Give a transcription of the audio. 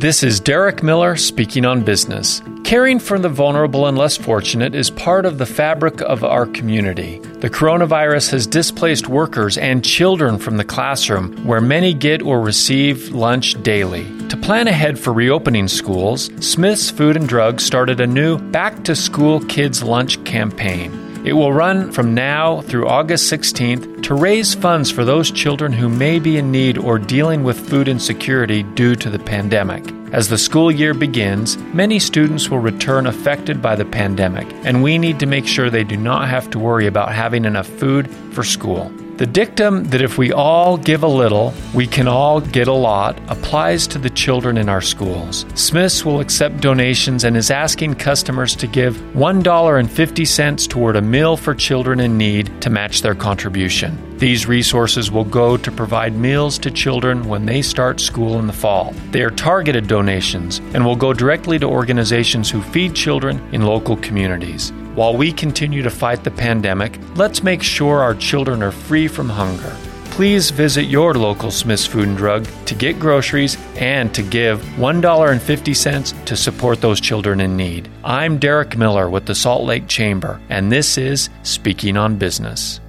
This is Derek Miller speaking on business. Caring for the vulnerable and less fortunate is part of the fabric of our community. The coronavirus has displaced workers and children from the classroom, where many get or receive lunch daily. To plan ahead for reopening schools, Smith's Food and Drug started a new Back to School Kids Lunch campaign. It will run from now through August 16th to raise funds for those children who may be in need or dealing with food insecurity due to the pandemic. As the school year begins, many students will return affected by the pandemic, and we need to make sure they do not have to worry about having enough food for school. The dictum that if we all give a little, we can all get a lot applies to the children in our schools. Smith's will accept donations and is asking customers to give $1.50 toward a meal for children in need to match their contribution. These resources will go to provide meals to children when they start school in the fall. They are targeted donations and will go directly to organizations who feed children in local communities. While we continue to fight the pandemic, let's make sure our children are free from hunger. Please visit your local Smith's Food and Drug to get groceries and to give $1.50 to support those children in need. I'm Derek Miller with the Salt Lake Chamber, and this is Speaking on Business.